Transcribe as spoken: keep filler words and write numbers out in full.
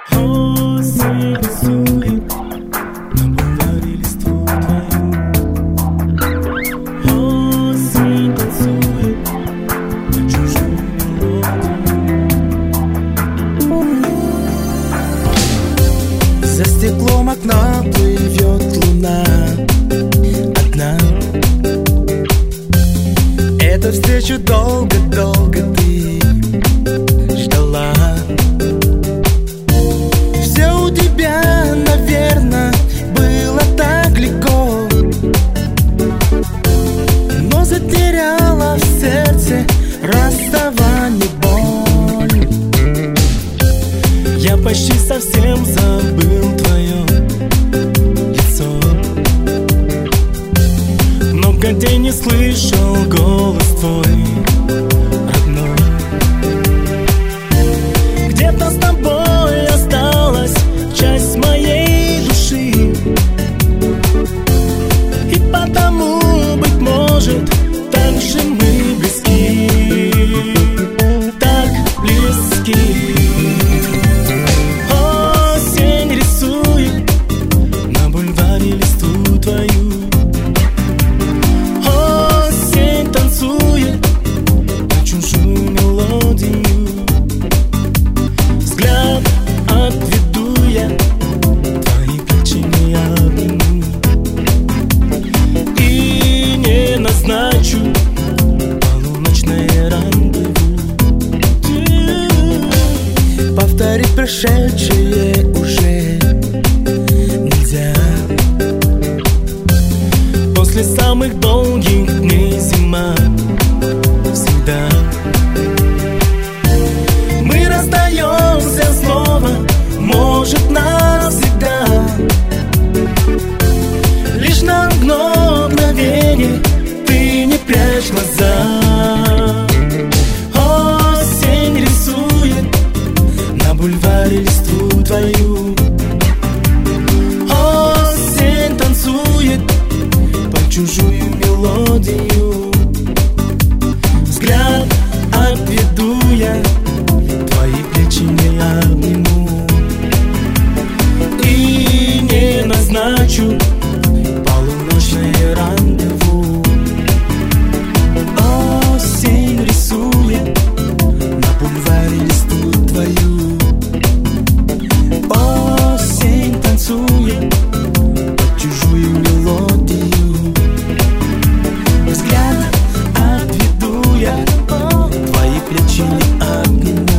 Осень рисует на бульваре листву твою. Осень танцует на чужую мелодию. За стеклом окна плывет луна одна. Эту встречу долго-долго ты ждала. Все у тебя, наверное, было так легко, но затеряла в сердце расставание боль. Я почти совсем забыл твое лицо, много дней не слышал голос твой родной. Где-то с тобой осталась часть моей души, и потому, быть может, так же мы близки, так близки. Осень рисует на бульваре листву твою. Осень танцует на чужую мелодию. Взгляд отведу я, твои плечи не обниму, и не назначу полуночное рандеву. Повторить прошедшее уже нельзя. После самых долгих дней зима всегда. Мы расстаемся снова, может, навсегда. Лишь на мгновение ты не прячь глаза. Осень рисует на бульваре листву твою. Осень танцует под чужую мелодию. Взгляд отведу я, твои плечи не обниму, и не назначу полуночное рандеву. Осень рисует на бульваре листву твою. Осень танцует под чужую мелодию. Взгляд отведу я, твои плечи не обниму,